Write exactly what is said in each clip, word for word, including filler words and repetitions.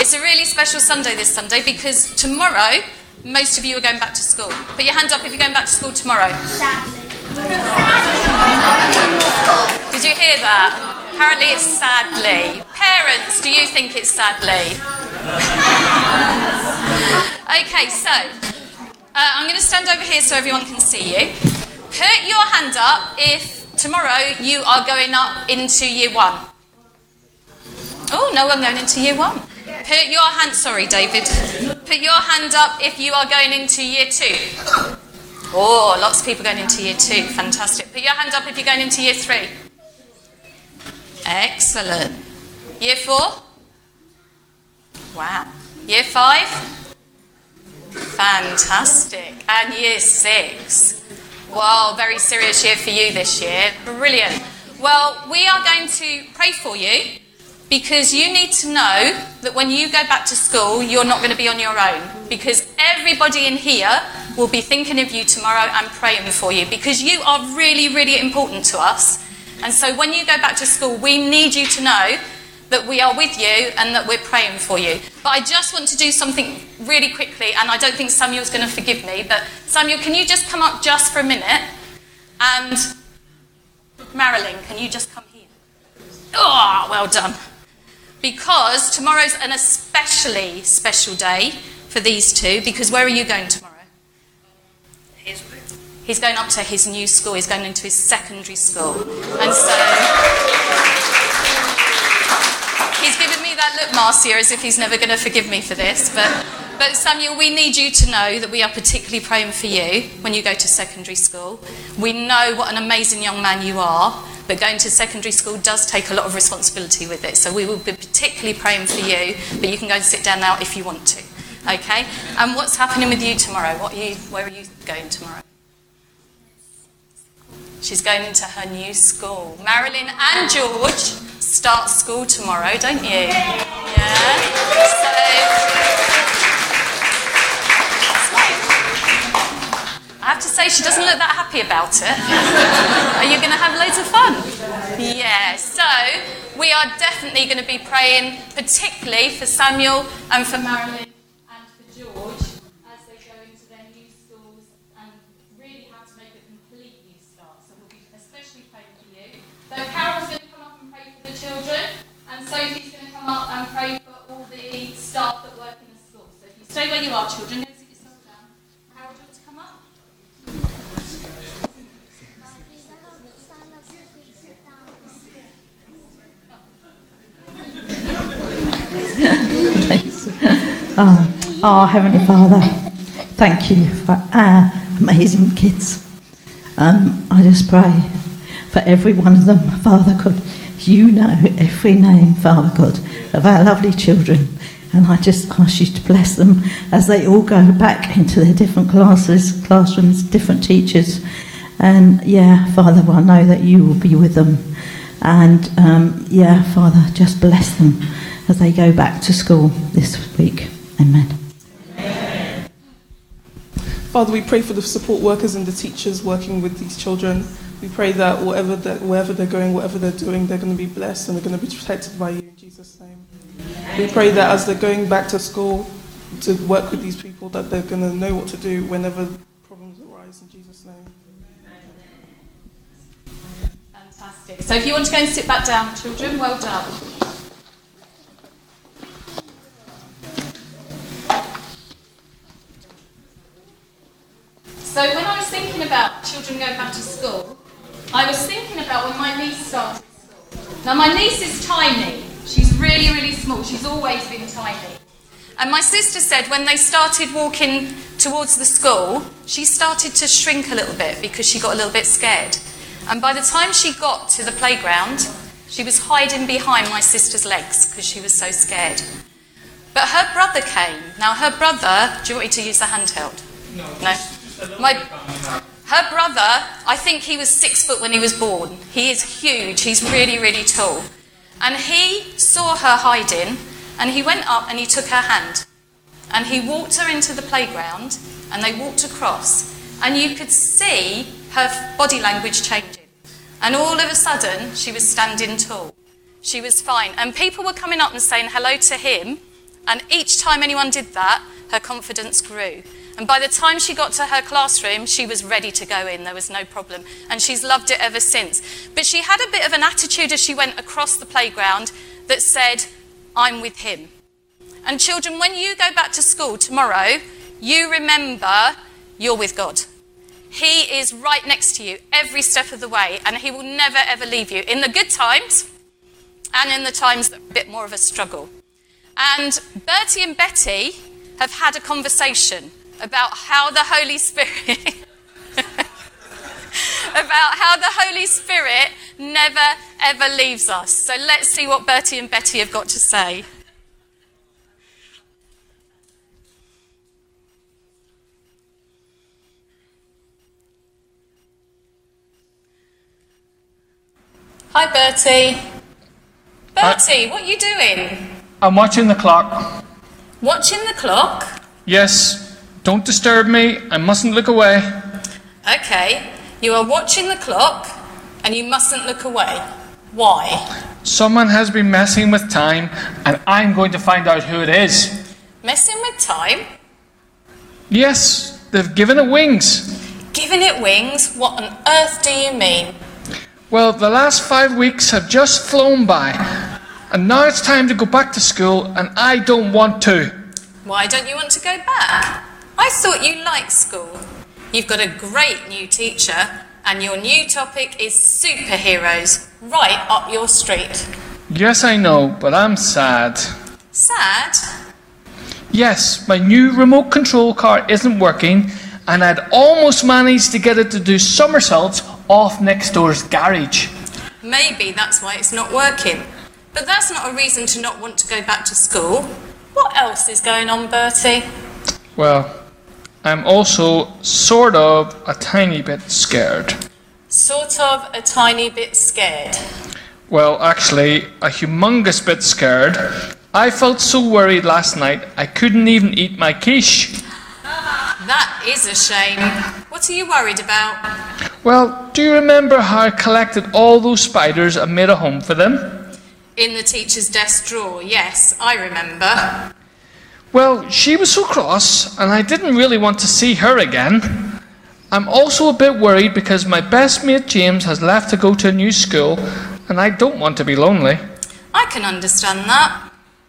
It's a really special Sunday this Sunday because tomorrow, most of you are going back to school. Put your hand up if you're going back to school tomorrow. Sadly. Did you hear that? Apparently it's sadly. Parents, do you think it's sadly? Okay, so uh, I'm going to stand over here so everyone can see you. Put your hand up if tomorrow you are going up into year one. Oh, no one going into year one. Put your hand, sorry David. Put your hand up if you are going into year two. Oh, lots of people going into year two. Fantastic. Put your hand up if you're going into year three. Excellent. Year four? Wow. Year five? Fantastic. And year six? Wow, very serious year for you this year. Brilliant. Well, we are going to pray for you because you need to know that when you go back to school, you're not going to be on your own because everybody in here will be thinking of you tomorrow and praying for you because you are really, really important to us. And so when you go back to school, we need you to know that we are with you and that we're praying for you. But I just want to do something really quickly, and I don't think Samuel's going to forgive me, but Samuel, can you just come up just for a minute? And Marilyn, can you just come here? Oh, well done. Because tomorrow's an especially special day for these two, because where are you going tomorrow? His room. He's going up to his new school. He's going into his secondary school. And so he's given me that look, Marcia, as if he's never going to forgive me for this. But, but Samuel, we need you to know that we are particularly praying for you when you go to secondary school. We know what an amazing young man you are, but going to secondary school does take a lot of responsibility with it. So we will be particularly praying for you, but you can go and sit down now if you want to. Okay? And what's happening with you tomorrow? What are you, where are you going tomorrow? She's going into her new school. Marilyn and George start school tomorrow, don't you? Yeah? So, I have to say, she doesn't look that happy about it. Are you going to have loads of fun? Yeah, so we are definitely going to be praying, particularly for Samuel and for Marilyn and for George as they go into their new schools and really have to make a complete new start. So we'll be especially praying for you. So Carol's going to come up and pray for the children, and Sophie's going to come up and pray for all the staff that work in the school. So if you stay where you are, children, go sit yourself down. Carol, do you want to come up? Oh, oh, Heavenly Father, thank you for our amazing kids. Um, I just pray for every one of them, Father God. You know every name, Father God, of our lovely children. And I just ask you to bless them as they all go back into their different classes, classrooms, different teachers. And yeah, Father, I know that you will be with them. And um, yeah, Father, just bless them as they go back to school this week. Amen. Amen. Father, we pray for the support workers and the teachers working with these children. We pray that whatever they're, wherever they're going, whatever they're doing, they're going to be blessed and they're going to be protected by you in Jesus' name. We pray that as they're going back to school to work with these people, that they're going to know what to do whenever problems arise in Jesus' name. Fantastic. So if you want to go and sit back down, children, well done. So when I was thinking about children going back to school, I was thinking about when my niece started school. Now my niece is tiny. She's really, really small. She's always been tiny. And my sister said when they started walking towards the school, she started to shrink a little bit because she got a little bit scared. And by the time she got to the playground, she was hiding behind my sister's legs because she was so scared. But her brother came. Now her brother, do you want me to use the handheld? No. No? My, her brother, I think he was six foot when he was born. He is huge. He's really, really tall. And he saw her hiding, and he went up and he took her hand. And he walked her into the playground, and they walked across. And you could see her body language changing. And all of a sudden, she was standing tall. She was fine. And people were coming up and saying hello to him, And each time anyone did that, her confidence grew. And by the time she got to her classroom, she was ready to go in. There was no problem. And she's loved it ever since. But she had a bit of an attitude as she went across the playground that said, I'm with him. And children, when you go back to school tomorrow, you remember you're with God. He is right next to you every step of the way, and he will never ever leave you in the good times and in the times that are a bit more of a struggle. And Bertie and Betty have had a conversation about how the Holy Spirit about how the Holy Spirit never ever leaves us. So let's see what Bertie and Betty have got to say. Hi, Bertie. Bertie, what are you doing? I'm watching the clock. Watching the clock? Yes, don't disturb me. I mustn't look away. Okay, you are watching the clock and you mustn't look away. Why? Someone has been messing with time and I'm going to find out who it is. Messing with time? Yes, they've given it wings. Giving it wings? What on earth do you mean? Well, the last five weeks have just flown by, and now it's time to go back to school, and I don't want to. Why don't you want to go back? I thought you liked school. You've got a great new teacher, and your new topic is superheroes, right up your street. Yes, I know, but I'm sad. Sad? Yes, my new remote control car isn't working, and I'd almost managed to get it to do somersaults off next door's garage. Maybe that's why it's not working. But that's not a reason to not want to go back to school. What else is going on, Bertie? Well, I'm also sort of a tiny bit scared. Sort of a tiny bit scared. Well, actually, a humongous bit scared. I felt so worried last night I couldn't even eat my quiche. That is a shame. What are you worried about? Well, do you remember how I collected all those spiders and made a home for them? In the teacher's desk drawer, yes, I remember. Well, she was so cross, and I didn't really want to see her again. I'm also a bit worried because my best mate James has left to go to a new school, and I don't want to be lonely. I can understand that.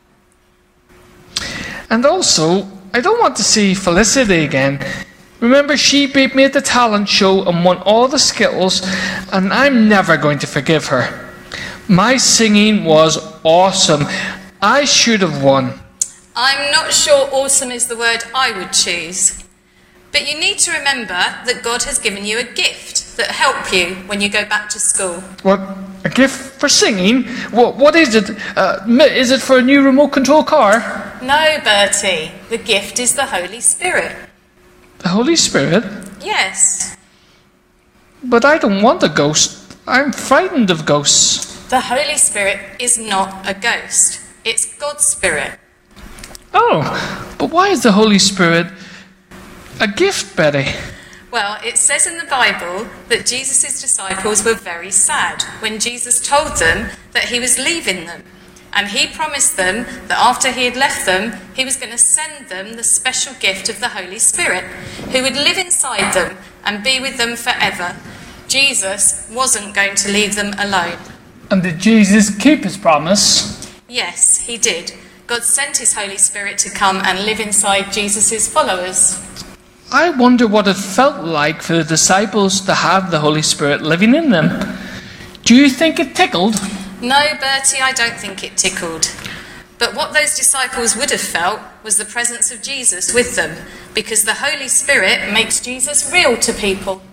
And also, I don't want to see Felicity again. Remember, she beat me at the talent show and won all the Skittles, and I'm never going to forgive her. My singing was awesome. I should have won. I'm not sure awesome is the word I would choose. But you need to remember that God has given you a gift that help you when you go back to school. What? A gift for singing? What? What is it? Uh, is it for a new remote control car? No, Bertie. The gift is the Holy Spirit. The Holy Spirit? Yes. But I don't want a ghost. I'm frightened of ghosts. The Holy Spirit is not a ghost. It's God's Spirit. Oh, but why is the Holy Spirit a gift, Betty? Well, it says in the Bible that Jesus' disciples were very sad when Jesus told them that he was leaving them. And he promised them that after he had left them, he was going to send them the special gift of the Holy Spirit, who would live inside them and be with them forever. Jesus wasn't going to leave them alone. And did Jesus keep his promise? Yes, he did. God sent his Holy Spirit to come and live inside Jesus' followers. I wonder what it felt like for the disciples to have the Holy Spirit living in them. Do you think it tickled? No, Bertie, I don't think it tickled. But what those disciples would have felt was the presence of Jesus with them, because the Holy Spirit makes Jesus real to people.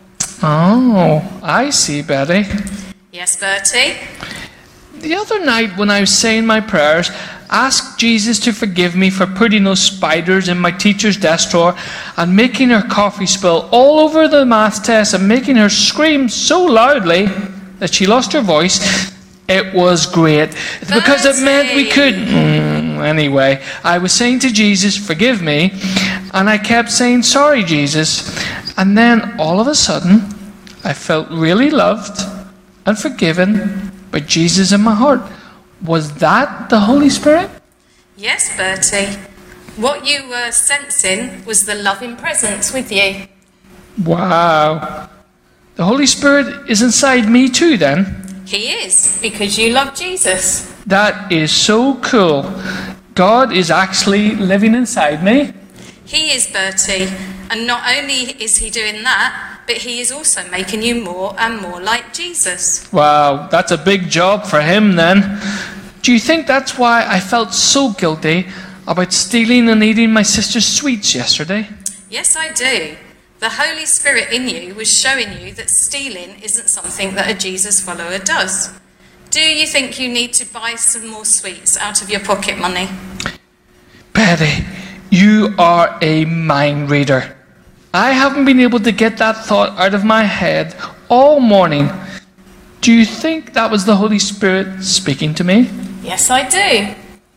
Oh, I see, Betty. Yes, Bertie? The other night when I was saying my prayers, asked Jesus to forgive me for putting those spiders in my teacher's desk drawer and making her coffee spill all over the math test and making her scream so loudly that she lost her voice. It was great, because it meant we could... Mm, anyway, I was saying to Jesus, forgive me, and I kept saying, sorry, Jesus. And then, all of a sudden, I felt really loved and forgiven by Jesus in my heart. Was that the Holy Spirit? Yes, Bertie. What you were sensing was the loving presence with you. Wow. The Holy Spirit is inside me too then? He is, because you love Jesus. That is so cool. God is actually living inside me. He is, Bertie. And not only is he doing that, but he is also making you more and more like Jesus. Wow, that's a big job for him then. Do you think that's why I felt so guilty about stealing and eating my sister's sweets yesterday? Yes, I do. The Holy Spirit in you was showing you that stealing isn't something that a Jesus follower does. Do you think you need to buy some more sweets out of your pocket money? Betty, you are a mind reader. I haven't been able to get that thought out of my head all morning. Do you think that was the Holy Spirit speaking to me? Yes, I do.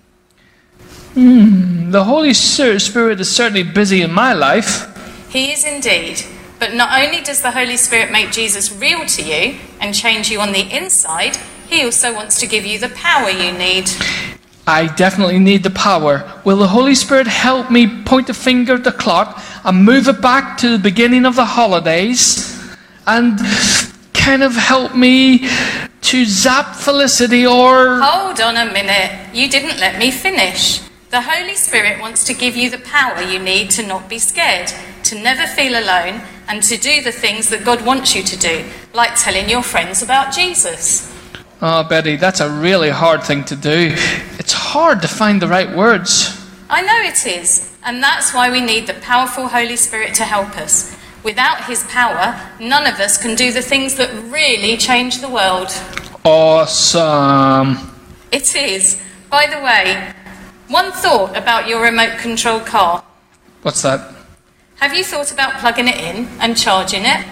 Hmm, the Holy Spirit is certainly busy in my life. He is indeed. But not only does the Holy Spirit make Jesus real to you and change you on the inside, he also wants to give you the power you need. I definitely need the power. Will the Holy Spirit help me point the finger at the clock and move it back to the beginning of the holidays? And kind of help me to zap Felicity or... Hold on a minute. You didn't let me finish. The Holy Spirit wants to give you the power you need to not be scared, to never feel alone, and to do the things that God wants you to do, like telling your friends about Jesus. Oh, Betty, that's a really hard thing to do. It's hard to find the right words. I know it is, and that's why we need the powerful Holy Spirit to help us. Without his power, none of us can do the things that really change the world. Awesome. It is. By the way, one thought about your remote control car. What's that? Have you thought about plugging it in and charging it?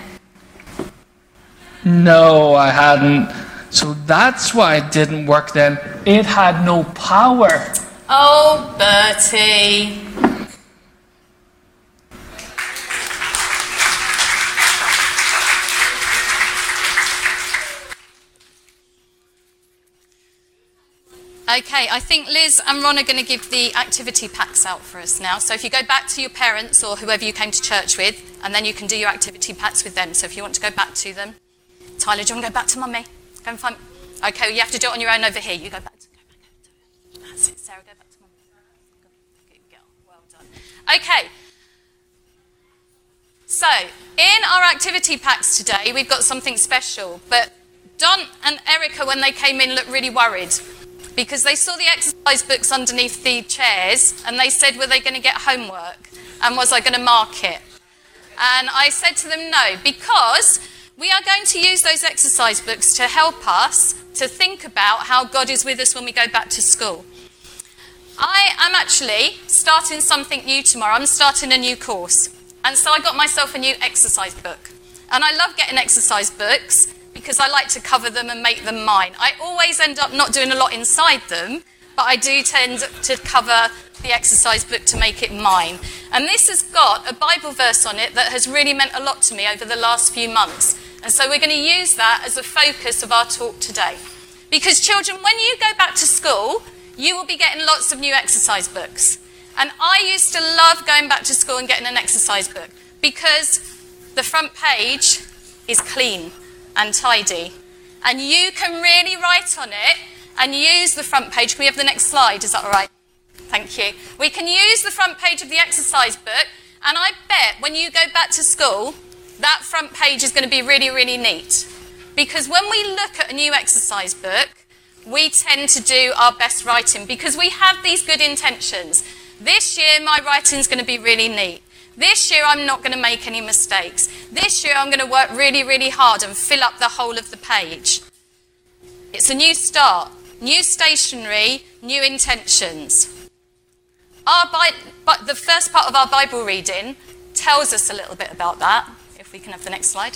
No, I hadn't. So that's why it didn't work then. It had no power. Oh, Bertie. Okay, I think Liz and Ron are going to give the activity packs out for us now. So if you go back to your parents or whoever you came to church with, and then you can do your activity packs with them. So if you want to go back to them. Tyler, do you want to go back to Mummy? Go and find... Okay, well, you have to do it on your own over here. You go back to... Go back over to it. That's it, Sarah, go back to Mummy. Good girl, well done. Okay. So, in our activity packs today, we've got something special. But Don and Erica, when they came in, looked really worried, because they saw the exercise books underneath the chairs, and they said, were they going to get homework? And was I going to mark it? And I said to them, no, because we are going to use those exercise books to help us to think about how God is with us when we go back to school. I am actually starting something new tomorrow. I'm starting a new course. And so I got myself a new exercise book. And I love getting exercise books, because I like to cover them and make them mine. I always end up not doing a lot inside them, but I do tend to cover the exercise book to make it mine. And this has got a Bible verse on it that has really meant a lot to me over the last few months. And so we're going to use that as a focus of our talk today. Because children, when you go back to school, you will be getting lots of new exercise books. And I used to love going back to school and getting an exercise book, because the front page is clean and tidy, and you can really write on it and use the front page. Can we have the next slide? Is that all right? Thank you. We can use the front page of the exercise book, and I bet when you go back to school, that front page is going to be really, really neat. Because when we look at a new exercise book, we tend to do our best writing, because we have these good intentions. This year, my writing's going to be really neat. This year, I'm not going to make any mistakes. This year, I'm going to work really, really hard and fill up the whole of the page. It's a new start, new stationery, new intentions. Our Bi- but the first part of our Bible reading tells us a little bit about that. If we can have the next slide.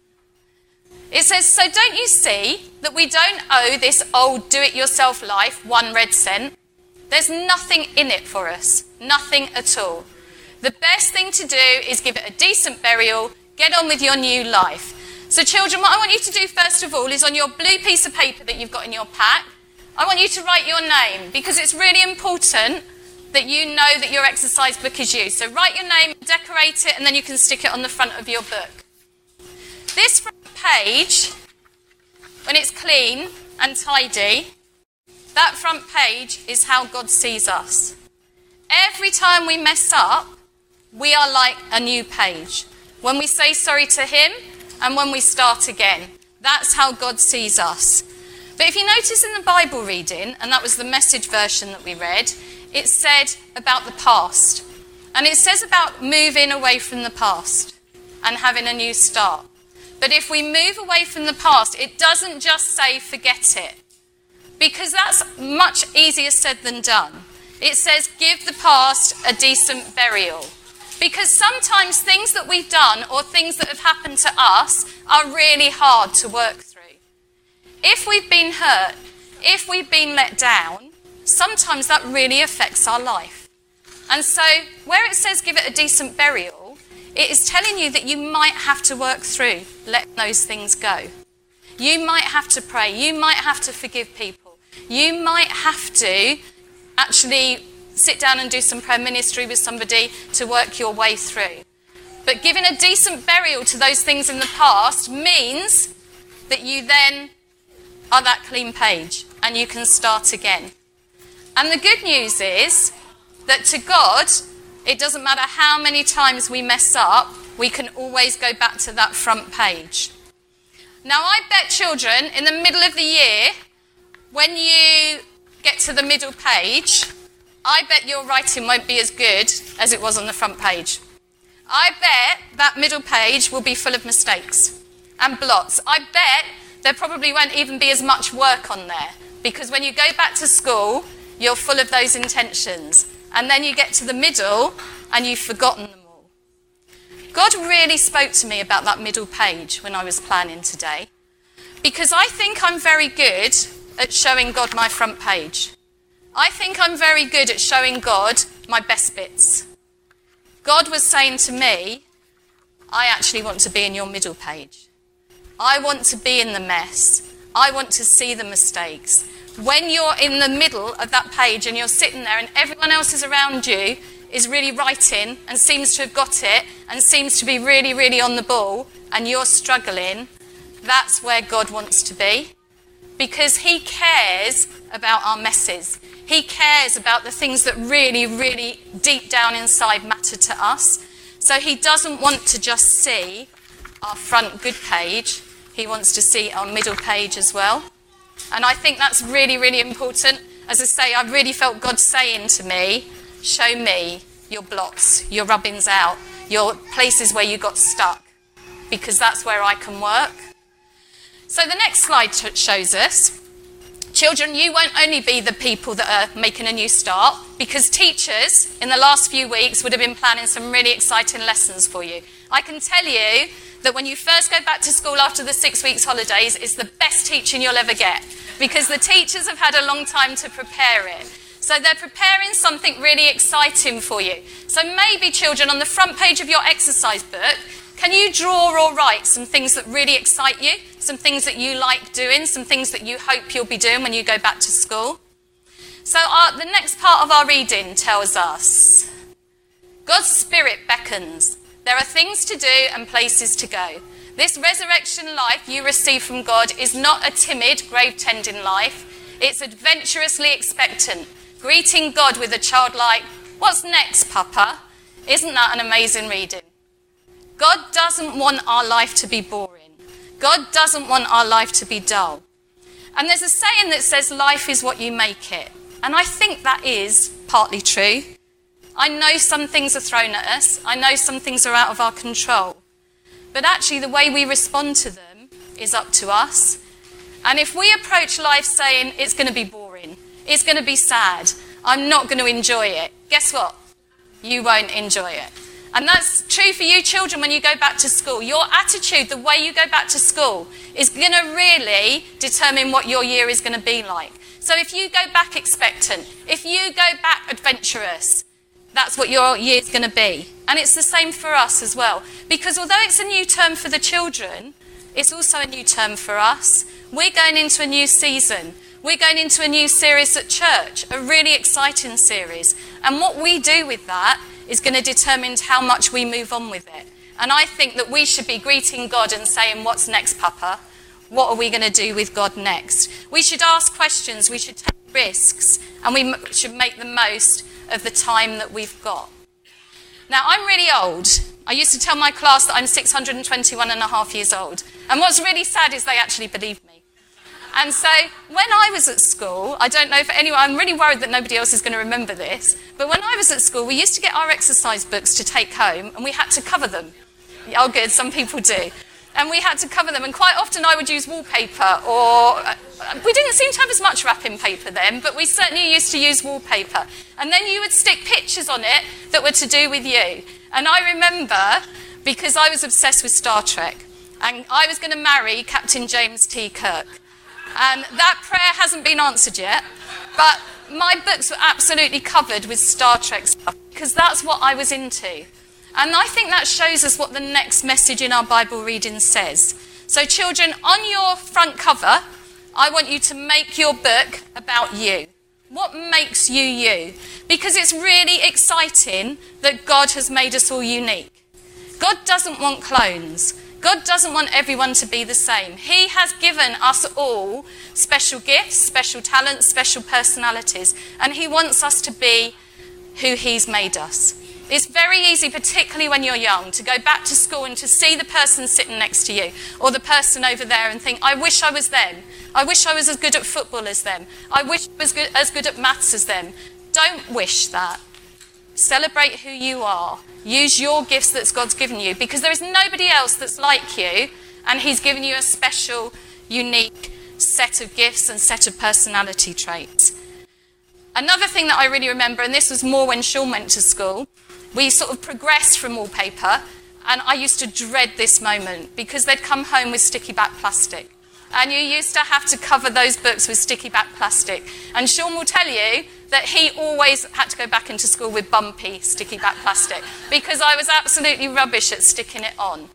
It says, so don't you see that we don't owe this old do-it-yourself life one red cent? There's nothing in it for us, nothing at all. The best thing to do is give it a decent burial, get on with your new life. So children, what I want you to do first of all is on your blue piece of paper that you've got in your pack, I want you to write your name because it's really important that you know that your exercise book is you. So write your name, decorate it, and then you can stick it on the front of your book. This front page, when it's clean and tidy, that front page is how God sees us. Every time we mess up, we are like a new page. When we say sorry to him and when we start again, that's how God sees us. But if you notice in the Bible reading, and that was the Message version that we read, it said about the past. And it says about moving away from the past and having a new start. But if we move away from the past, it doesn't just say forget it. Because that's much easier said than done. It says give the past a decent burial. Because sometimes things that we've done or things that have happened to us are really hard to work through. If we've been hurt, if we've been let down, sometimes that really affects our life. And so where it says give it a decent burial, it is telling you that you might have to work through letting those things go. You might have to pray. You might have to forgive people. You might have to actually sit down and do some prayer ministry with somebody to work your way through. But giving a decent burial to those things in the past means that you then are that clean page and you can start again. And the good news is that to God, it doesn't matter how many times we mess up, we can always go back to that front page. Now, I bet children in the middle of the year, when you get to the middle page, I bet your writing won't be as good as it was on the front page. I bet that middle page will be full of mistakes and blots. I bet there probably won't even be as much work on there because when you go back to school, you're full of those intentions. And then you get to the middle and you've forgotten them all. God really spoke to me about that middle page when I was planning today because I think I'm very good at showing God my front page. I think I'm very good at showing God my best bits. God was saying to me, I actually want to be in your middle page. I want to be in the mess. I want to see the mistakes. When you're in the middle of that page and you're sitting there and everyone else is around you is really writing and seems to have got it and seems to be really, really on the ball and you're struggling, that's where God wants to be because he cares about our messes. He cares about the things that really, really deep down inside matter to us. So he doesn't want to just see our front good page. He wants to see our middle page as well. And I think that's really, really important. As I say, I really felt God saying to me, show me your blots, your rubbings out, your places where you got stuck, because that's where I can work. So the next slide t- shows us, children, you won't only be the people that are making a new start, because teachers in the last few weeks would have been planning some really exciting lessons for you. I can tell you that when you first go back to school after the six weeks holidays, it's the best teaching you'll ever get, because the teachers have had a long time to prepare it. So they're preparing something really exciting for you. So maybe, children, on the front page of your exercise book, can you draw or write some things that really excite you, some things that you like doing, some things that you hope you'll be doing when you go back to school? So our, the next part of our reading tells us, God's Spirit beckons. There are things to do and places to go. This resurrection life you receive from God is not a timid, grave-tending life. It's adventurously expectant, greeting God with a childlike, "What's next, Papa?" Isn't that an amazing reading? God doesn't want our life to be boring. God doesn't want our life to be dull. And there's a saying that says life is what you make it. And I think that is partly true. I know some things are thrown at us. I know some things are out of our control. But actually the way we respond to them is up to us. And if we approach life saying it's going to be boring, it's going to be sad, I'm not going to enjoy it, guess what? You won't enjoy it. And that's true for you children when you go back to school. Your attitude, the way you go back to school, is going to really determine what your year is going to be like. So if you go back expectant, if you go back adventurous, that's what your year is going to be. And it's the same for us as well. Because although it's a new term for the children, it's also a new term for us. We're going into a new season. We're going into a new series at church, a really exciting series. And what we do with that is going to determine how much we move on with it. And I think that we should be greeting God and saying, what's next, Papa? What are we going to do with God next? We should ask questions, we should take risks, and we should make the most of the time that we've got. Now, I'm really old. I used to tell my class that I'm six hundred twenty-one and a half years old. And what's really sad is they actually believe me. And so when I was at school, I don't know if anyone, I'm really worried that nobody else is going to remember this, but when I was at school, we used to get our exercise books to take home, and we had to cover them. Oh, good, some people do. And we had to cover them, and quite often I would use wallpaper, or uh, we didn't seem to have as much wrapping paper then, but we certainly used to use wallpaper. And then you would stick pictures on it that were to do with you. And I remember, because I was obsessed with Star Trek, and I was going to marry Captain James T. Kirk. And that prayer hasn't been answered yet, but my books were absolutely covered with Star Trek stuff, because that's what I was into. And I think that shows us what the next message in our Bible reading says. So children, on your front cover, I want you to make your book about you. What makes you you? Because it's really exciting that God has made us all unique. God doesn't want clones. God doesn't want everyone to be the same. He has given us all special gifts, special talents, special personalities, and he wants us to be who he's made us. It's very easy, particularly when you're young, to go back to school and to see the person sitting next to you or the person over there and think, I wish I was them. I wish I was as good at football as them. I wish I was good, as good at maths as them. Don't wish that. Celebrate who you are. Use your gifts that God's given you, because there is nobody else that's like you, and he's given you a special, unique set of gifts and set of personality traits. Another thing that I really remember, and this was more when Sean went to school, we sort of progressed from wallpaper, and I used to dread this moment because they'd come home with sticky back plastic. And you used to have to cover those books with sticky back plastic. And Sean will tell you that he always had to go back into school with bumpy sticky back plastic because I was absolutely rubbish at sticking it on.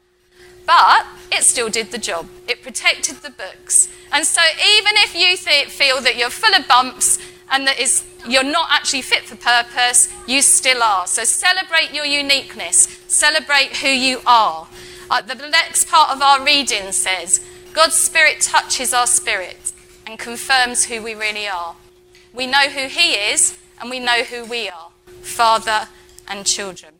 But it still did the job. It protected the books. And so even if you th- feel that you're full of bumps and that it's, you're not actually fit for purpose, you still are. So celebrate your uniqueness. Celebrate who you are. Uh, the next part of our reading says, God's Spirit touches our spirit and confirms who we really are. We know who he is and we know who we are, father and children.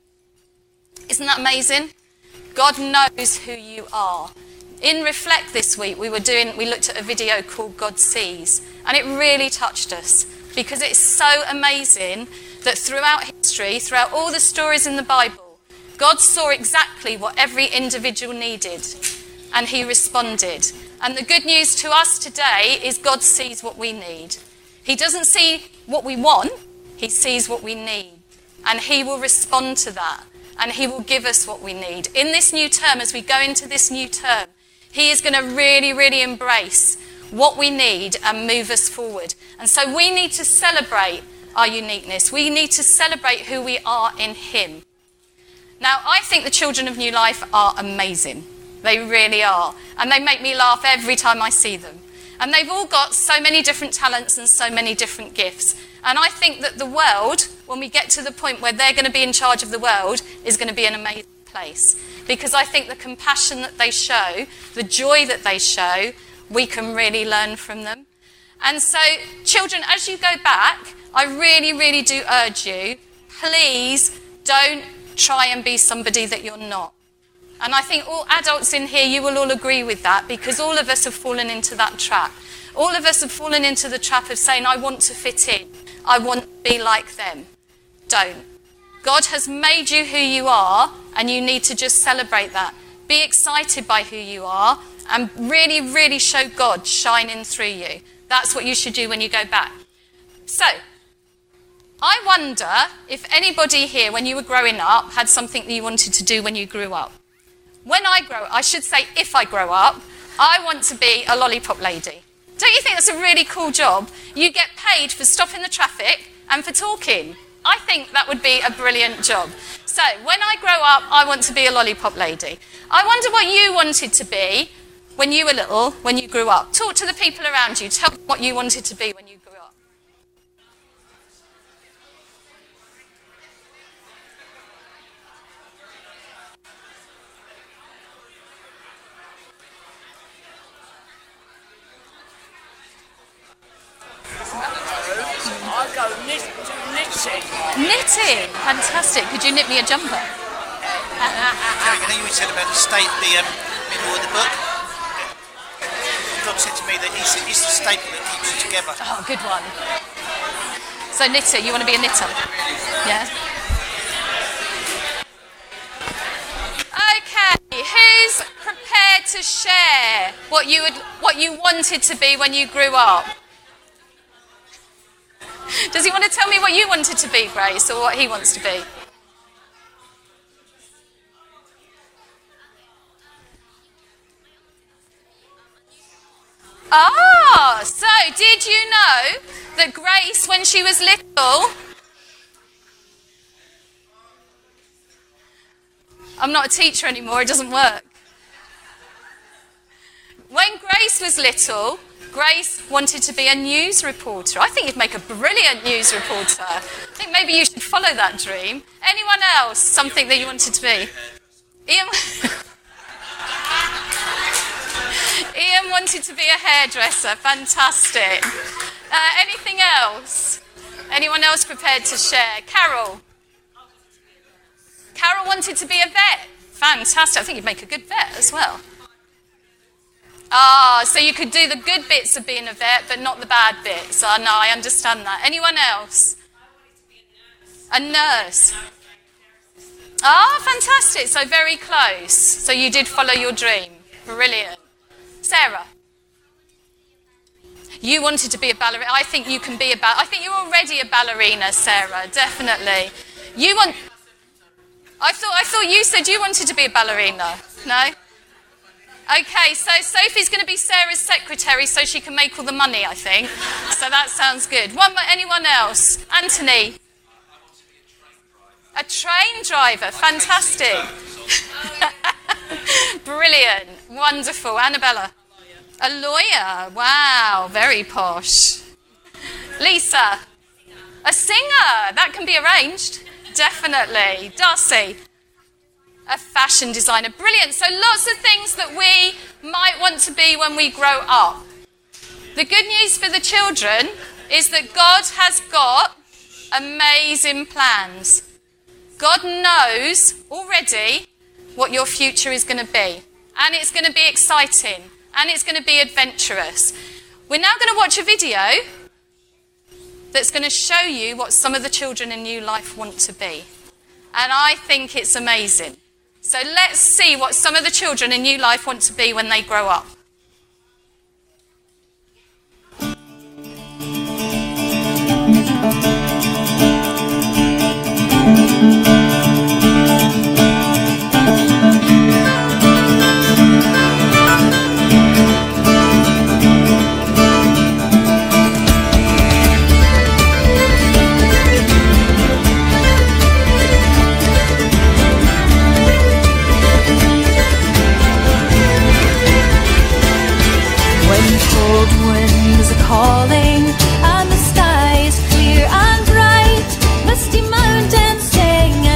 Isn't that amazing? God knows who you are. In Reflect this week, we were doing, we looked at a video called God Sees, and it really touched us because it's so amazing that throughout history, throughout all the stories in the Bible, God saw exactly what every individual needed, and he responded. And the good news to us today is God sees what we need. He doesn't see what we want, he sees what we need, and he will respond to that, and he will give us what we need. In this new term, as we go into this new term, he is going to really, really embrace what we need and move us forward. And so we need to celebrate our uniqueness. We need to celebrate who we are in him. Now, I think the children of New Life are amazing. They really are. And they make me laugh every time I see them. And they've all got so many different talents and so many different gifts. And I think that the world, when we get to the point where they're going to be in charge of the world, is going to be an amazing place. Because I think the compassion that they show, the joy that they show, we can really learn from them. And so, children, as you go back, I really, really do urge you, please don't try and be somebody that you're not. And I think all adults in here, you will all agree with that, because all of us have fallen into that trap. All of us have fallen into the trap of saying, I want to fit in. I want to be like them. Don't. God has made you who you are, and you need to just celebrate that. Be excited by who you are, and really, really show God shining through you. That's what you should do when you go back. So, I wonder if anybody here, when you were growing up, had something that you wanted to do when you grew up. When I grow up, I should say if I grow up, I want to be a lollipop lady. Don't you think that's a really cool job? You get paid for stopping the traffic and for talking. I think that would be a brilliant job. So, when I grow up, I want to be a lollipop lady. I wonder what you wanted to be when you were little, when you grew up? Talk to the people around you. Tell them what you wanted to be when you grew up. I go knit, do knitting. Knitting, fantastic. Could you knit me a jumper? I know you said about the state, the um, middle of the book. God said to me that he's, he's the staple that keeps you together. Oh, good one. So knitter, you want to be a knitter? Yeah. Okay, who's prepared to share what you would, what you wanted to be when you grew up? Does he want to tell me what you wanted to be, Grace, or what he wants to be? Ah, so did you know that Grace, when she was little... I'm not a teacher anymore, it doesn't work. When Grace was little, Grace wanted to be a news reporter. I think you'd make a brilliant news reporter. I think maybe you should follow that dream. Anyone else, something that you wanted to be? Ian... Ian wanted to be a hairdresser. Fantastic. Uh, anything else? Anyone else prepared to share? Carol? Carol wanted to be a vet. Fantastic. I think you'd make a good vet as well. Ah, so you could do the good bits of being a vet, but not the bad bits. Ah, no, I understand that. Anyone else? A nurse. Ah, fantastic. So very close. So you did follow your dream. Brilliant. Sarah? You wanted to be a ballerina. I think you can be a ball. I think you're already a ballerina, Sarah. Definitely. You want... I thought, I thought you said you wanted to be a ballerina. No? Okay, so Sophie's going to be Sarah's secretary so she can make all the money, I think. So that sounds good. One, anyone else? Anthony? A train driver. Fantastic. Brilliant. Wonderful. Annabella? A lawyer. Wow, very posh. Lisa? A singer. That can be arranged. Definitely. Darcy? A fashion designer. Brilliant. So lots of things that we might want to be when we grow up. The good news for the children is that God has got amazing plans. God knows already what your future is going to be. And it's going to be exciting. And it's going to be adventurous. We're now going to watch a video that's going to show you what some of the children in New Life want to be. And I think it's amazing. So let's see what some of the children in New Life want to be when they grow up. Calling and the sky is clear and bright, misty mountains sing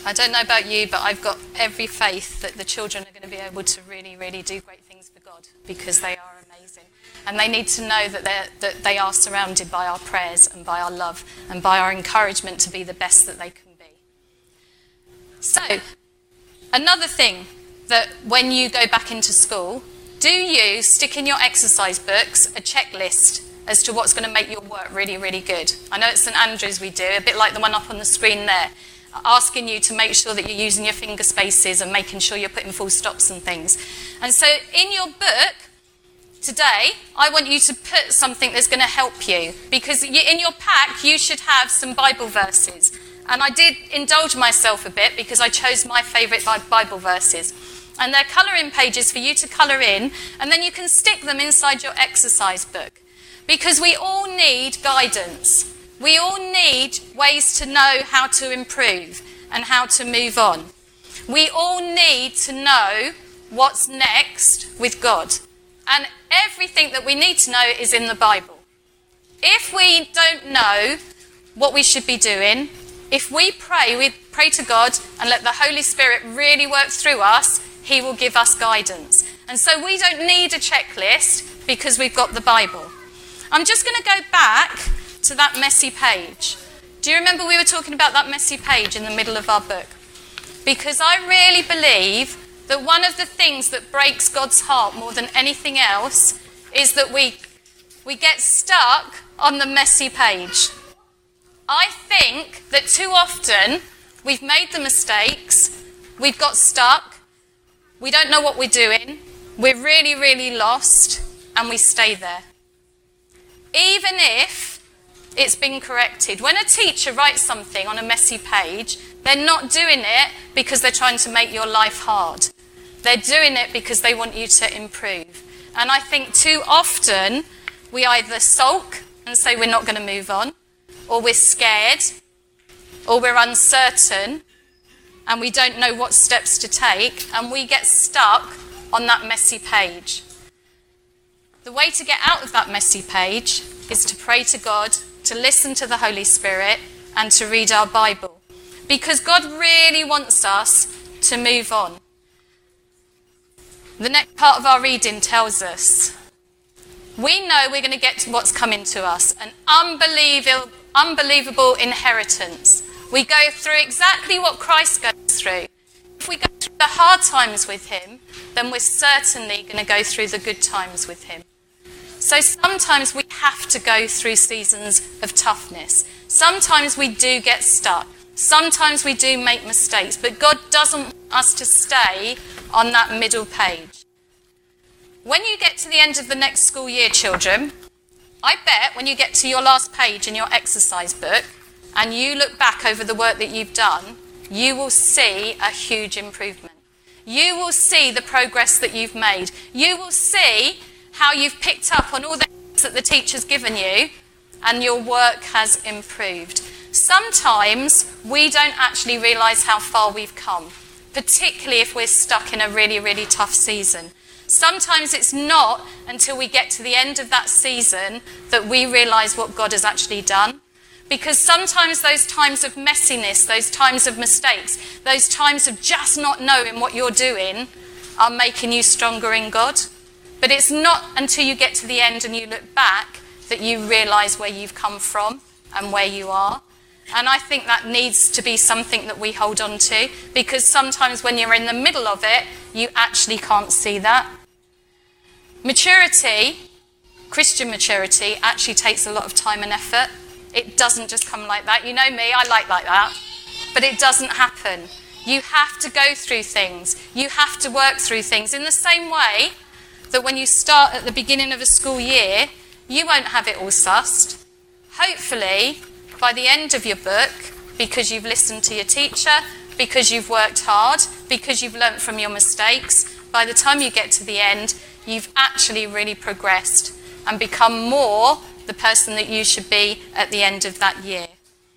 I don't know about you, but I've got every faith that the children are going to be able to really, really do great things for God, because they are amazing. And they need to know that, they're, that they are surrounded by our prayers and by our love and by our encouragement to be the best that they can be. So, another thing that when you go back into school, do you stick in your exercise books a checklist as to what's going to make your work really, really good? I know at St Andrews we do, a bit like the one up on the screen there, asking you to make sure that you're using your finger spaces and making sure you're putting full stops and things. And so in your book today, I want you to put something that's going to help you, because you, in your pack you should have some Bible verses. And I did indulge myself a bit because I chose my favourite Bible verses. And they're colouring pages for you to colour in, and then you can stick them inside your exercise book. Because we all need guidance. We all need ways to know how to improve and how to move on. We all need to know what's next with God. And everything that we need to know is in the Bible. If we don't know what we should be doing, if we pray, we pray to God and let the Holy Spirit really work through us, he will give us guidance. And so we don't need a checklist because we've got the Bible. I'm just going to go back to that messy page. Do you remember we were talking about that messy page in the middle of our book? Because I really believe that one of the things that breaks God's heart more than anything else is that we, we get stuck on the messy page. I think that too often we've made the mistakes, we've got stuck, we don't know what we're doing, we're really, really lost, and we stay there. Even if it's been corrected. When a teacher writes something on a messy page, they're not doing it because they're trying to make your life hard. They're doing it because they want you to improve. And I think too often we either sulk and say we're not going to move on, or we're scared, or we're uncertain, and we don't know what steps to take, and we get stuck on that messy page. The way to get out of that messy page is to pray to God, to listen to the Holy Spirit, and to read our Bible. Because God really wants us to move on. The next part of our reading tells us, we know we're going to get to what's coming to us, an unbelievable, unbelievable inheritance. We go through exactly what Christ goes through. If we go through the hard times with him, then we're certainly going to go through the good times with him. So sometimes we have to go through seasons of toughness. Sometimes we do get stuck. Sometimes we do make mistakes, but God doesn't want us to stay on that middle page. When you get to the end of the next school year, children, I bet when you get to your last page in your exercise book and you look back over the work that you've done, you will see a huge improvement. You will see the progress that you've made. You will see how you've picked up on all the things that the teacher's given you and your work has improved. Sometimes we don't actually realise how far we've come, particularly if we're stuck in a really, really tough season. Sometimes it's not until we get to the end of that season that we realise what God has actually done. Because sometimes those times of messiness, those times of mistakes, those times of just not knowing what you're doing are making you stronger in God. But it's not until you get to the end and you look back that you realise where you've come from and where you are. And I think that needs to be something that we hold on to, because sometimes when you're in the middle of it, you actually can't see that. Maturity, Christian maturity, actually takes a lot of time and effort. It doesn't just come like that. You know me, I like like that. But it doesn't happen. You have to go through things. You have to work through things in the same way that when you start at the beginning of a school year, you won't have it all sussed. Hopefully, by the end of your book, because you've listened to your teacher, because you've worked hard, because you've learnt from your mistakes, by the time you get to the end, you've actually really progressed and become more the person that you should be at the end of that year.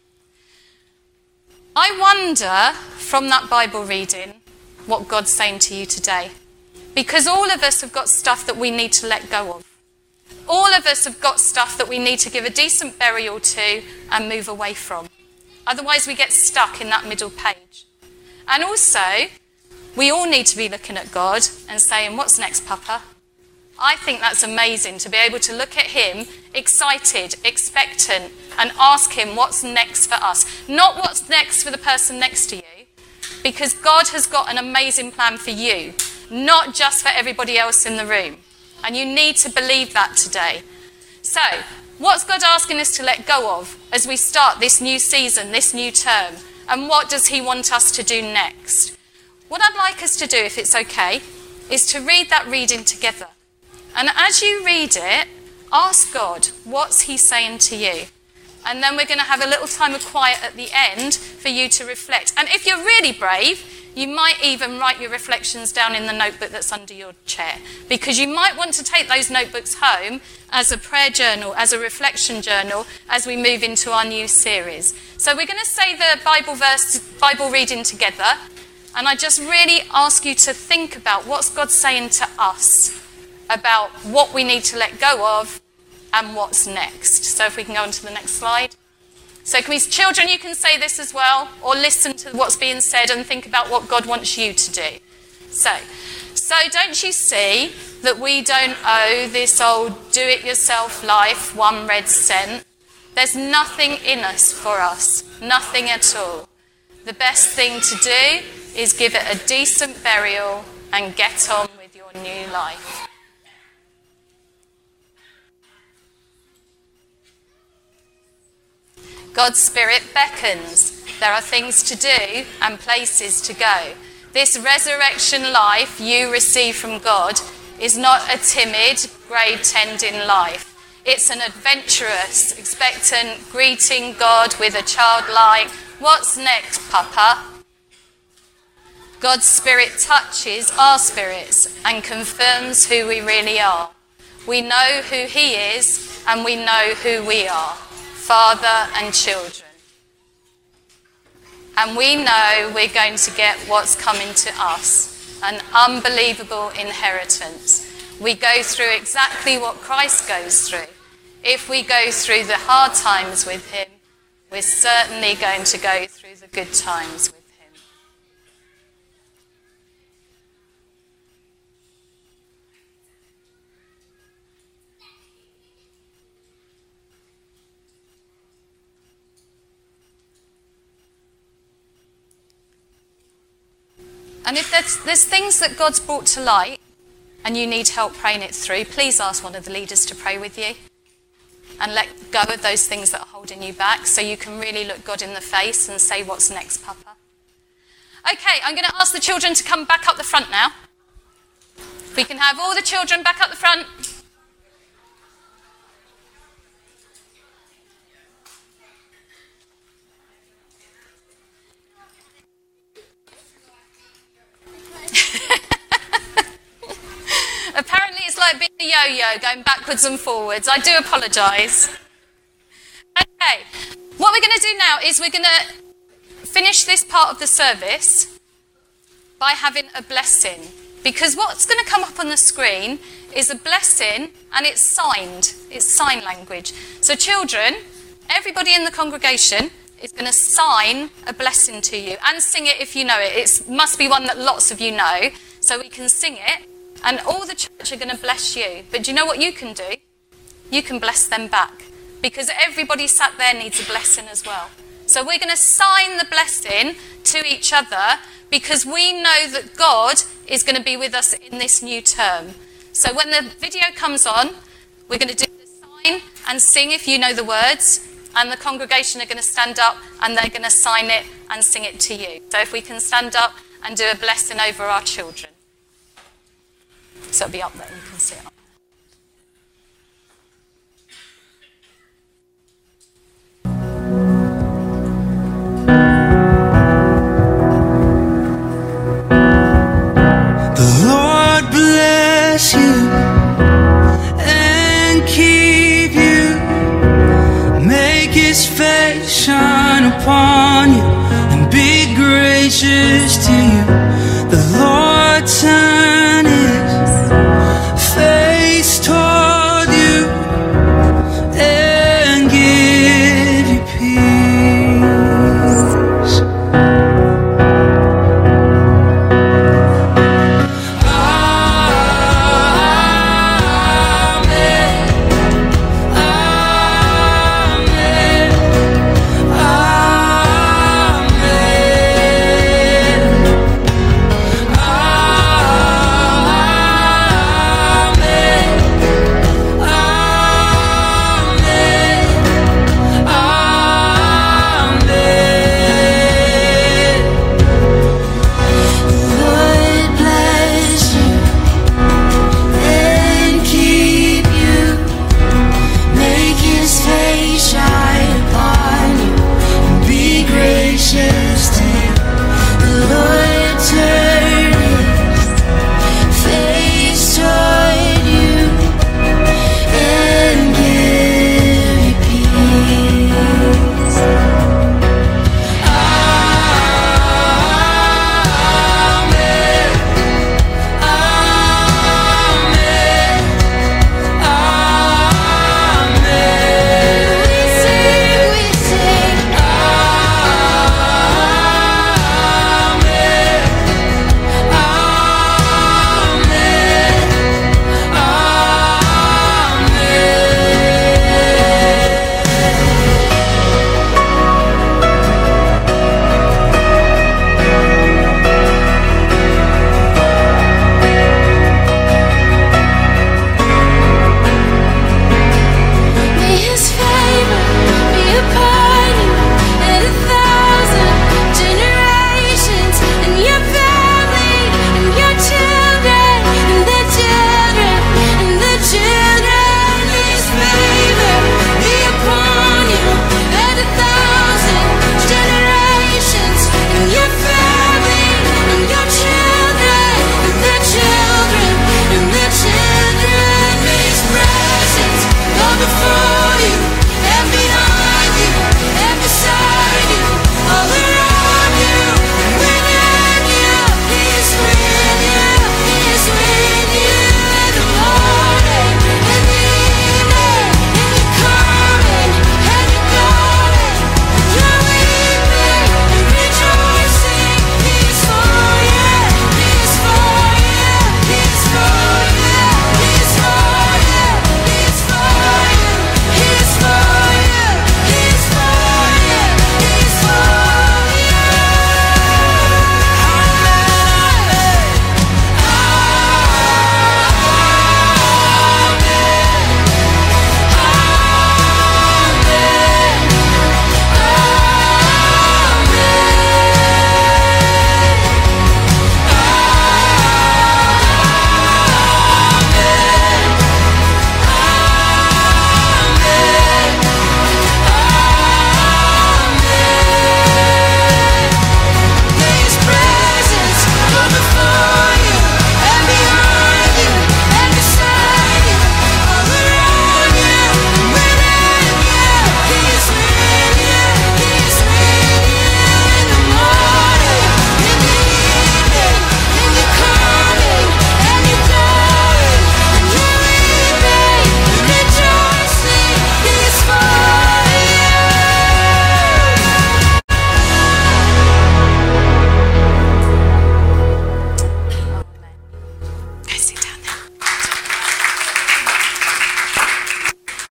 I wonder, from that Bible reading, what God's saying to you today. Because all of us have got stuff that we need to let go of. All of us have got stuff that we need to give a decent burial to and move away from. Otherwise we get stuck in that middle page. And also, we all need to be looking at God and saying, what's next, Papa? I think that's amazing to be able to look at him excited, expectant, and ask him what's next for us. Not what's next for the person next to you, because God has got an amazing plan for you, not just for everybody else in the room. And you need to believe that today. So, what's God asking us to let go of as we start this new season, this new term? And what does he want us to do next? What I'd like us to do, if it's okay, is to read that reading together. And as you read it, ask God, what's he saying to you? And then we're going to have a little time of quiet at the end for you to reflect. And if you're really brave, you might even write your reflections down in the notebook that's under your chair, because you might want to take those notebooks home as a prayer journal, as a reflection journal, as we move into our new series. So we're going to say the Bible verse, Bible reading together. And I just really ask you to think about what's God saying to us about what we need to let go of and what's next. So if we can go on to the next slide. So can we, children, you can say this as well, or listen to what's being said and think about what God wants you to do. So, so don't you see that we don't owe this old do-it-yourself life one red cent? There's nothing in us for us, nothing at all. The best thing to do is give it a decent burial and get on with your new life. God's Spirit beckons. There are things to do and places to go. This resurrection life you receive from God is not a timid, grave-tending life. It's an adventurous, expectant, greeting God with a childlike, "What's next, Papa?" God's Spirit touches our spirits and confirms who we really are. We know who he is and we know who we are, father and children. And we know we're going to get what's coming to us, an unbelievable inheritance. We go through exactly what Christ goes through. If we go through the hard times with him, we're certainly going to go through the good times with him. And if there's, there's things that God's brought to light and you need help praying it through, please ask one of the leaders to pray with you and let go of those things that are holding you back so you can really look God in the face and say, "What's next, Papa?" Okay, I'm going to ask the children to come back up the front now. If we can have all the children back up the front. Apparently it's like being a yo-yo, going backwards and forwards. I do apologise. Okay, what we're going to do now is we're going to finish this part of the service by having a blessing. Because what's going to come up on the screen is a blessing, and it's signed. It's sign language. So children, everybody in the congregation is going to sign a blessing to you and sing it if you know it. It must be one that lots of you know, so we can sing it. And all the church are going to bless you. But do you know what you can do? You can bless them back. Because everybody sat there needs a blessing as well. So we're going to sign the blessing to each other because we know that God is going to be with us in this new term. So when the video comes on, we're going to do the sign and sing if you know the words. And the congregation are going to stand up and they're going to sign it and sing it to you. So if we can stand up and do a blessing over our children. So it'll be up there, you can see it. The Lord bless you and keep you. Make his face shine upon you and be gracious